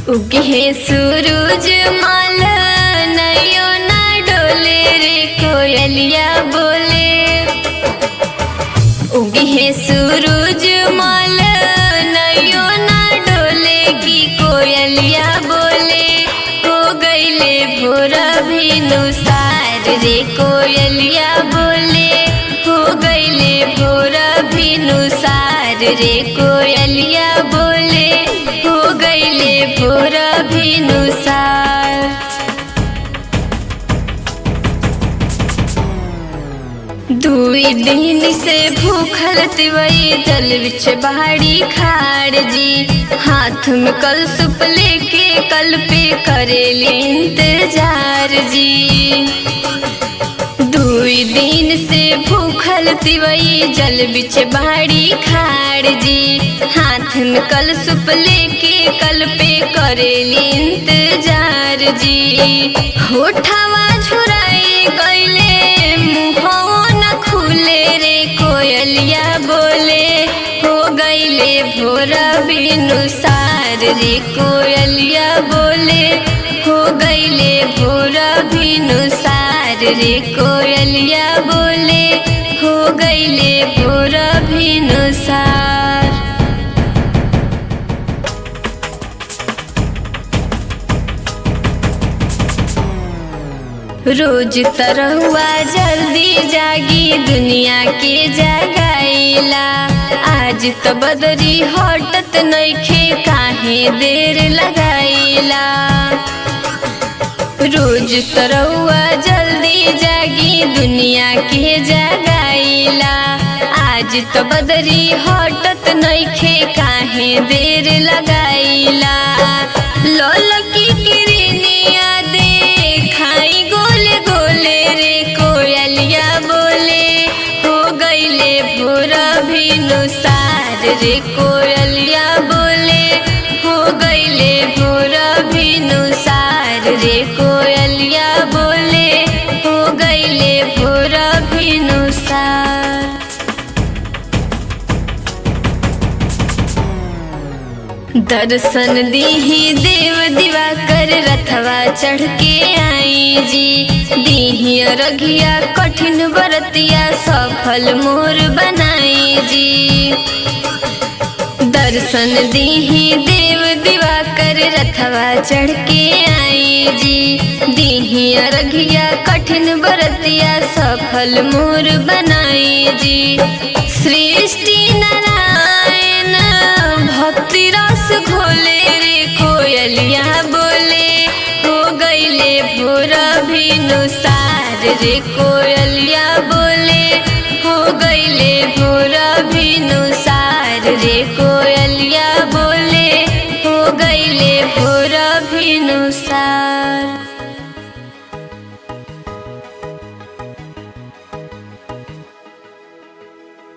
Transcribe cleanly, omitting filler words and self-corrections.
उगे सूरज माल नैयो ना डोले रे कोयलिया बोले। उगे सूरज माल नैयो ना डोले की कोयलिया बोले। हो गईले भोर भिनुसार रे कोयलिया बोले। हो गईले भोर भिनुसार रे कोयलिया बोले। हो गईले भोर भिनुसार। दुई दिन से भूखल तिवई जल बिच बाड़ी खाड़ जी। हाथ में कलशुप लेके कल पे करेली इंतजार जी। दुई दिन से भूखल तिवई जल बिच बाड़ी खाड़ जी। हाथ में कलशुप लेके कल पे करेली इंतजार जी। होठवा झुराई गईले मुँहवा न खुले रे कोयलिया बोले। हो गईले भोर भिनुसार रे कोयलिया बोले। हो गईले भोर भिनुसार रे कोयलिया बोले। हो गईले भोर भिनुसार। रोज तरहुआ जल्दी जागी दुनिया के जगाईला। आज तो बदरी हटत नइखे काहे देर लगाईला। रोज तरहुआ जल्दी जागी दुनिया के जगाईला। आज तो बदरी हटत नइखे काहे देर लगाईला। लोल की किरनिया देखाई गोले गोले रे कोयलिया बोले। हो गईले भोर भिनुसार रे कोयलिया बोले। हो गईले भोर भिनुसार रे कोयलिया बोले। हो गईले भोर भिनुसार। दर्शन दीही देव दिवाकर रथवा चढ़ के आई जी। दीही रघिया कठिन बरतिया सफल मोर बनाई जी। दर्शन दीही देव दिवाकर रथवा चढ़ के आई जी। दीही रघिया कठिन बरतिया सफल मोर बनाई जी। सृष्टि नारायण भक्ति रस घोले रे कोयलिया बोले। हो गईले भोर भिनुसार रे कोयलिया